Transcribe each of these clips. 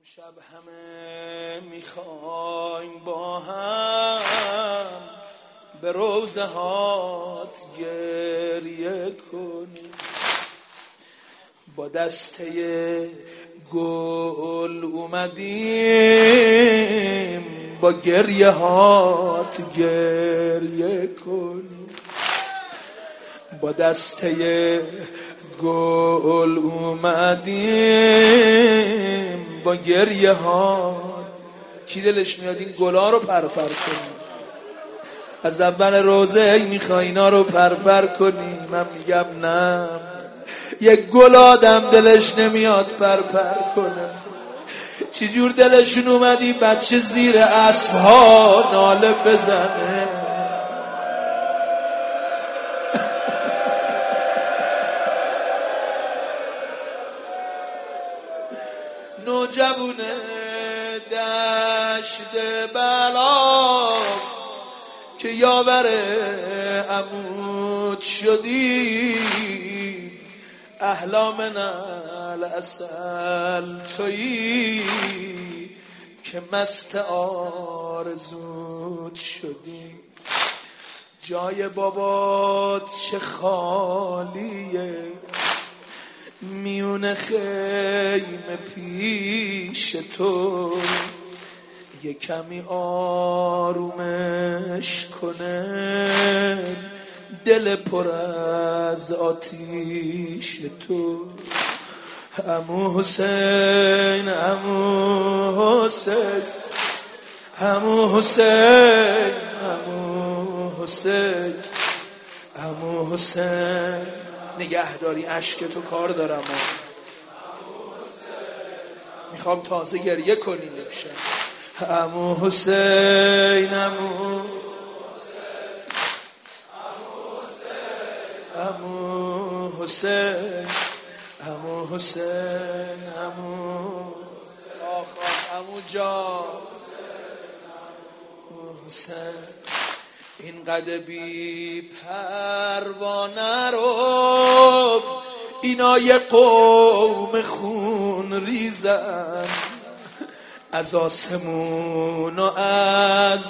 امشب همه میخوایم با هم به روضه هات گریه کنیم، با دسته گل اومدیم با گریه هات گریه کنیم، با دسته گل اومدیم با گریه ها. کی دلش میاد این گلا رو پرپر کنیم؟ از اول روزه میخوای اینا رو پرپر کنی؟ من میگم نه، یک گل آدم دلش نمیاد پرپر کنه. چجور دلشون اومدی بچه زیر اسب ها ناله بزنه؟ نوجوونه دشت بلا که یاور عمود شدی، احلام العسل تویی که مست آرزوت شدی. جای بابات چه خالیه، میونه خیمه پیش تو، یه کمی آرومش کنه دل پر از آتیش تو. عمو حسین، عمو حسین، عمو حسین، عمو حسین، عمو حسین، نگهداری اشک تو کار دارم، میخوام تازه گریه کنیم یک شب. عمو حسین، عمو حسین، عمو حسین، عمو آخر عمو جان حسین. این قد بی پروانه رو اینا یه قوم خون ریزن، از آسمون و از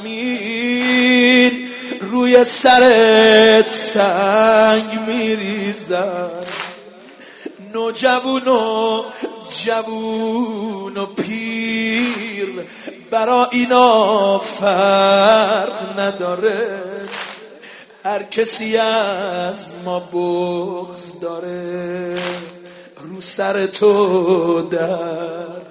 زمین روی سرت سنگ میریزن. نوجوون و جوون و پیر برا اینا فرق نداره، هر کسی از ما بغض داره رو سر تو در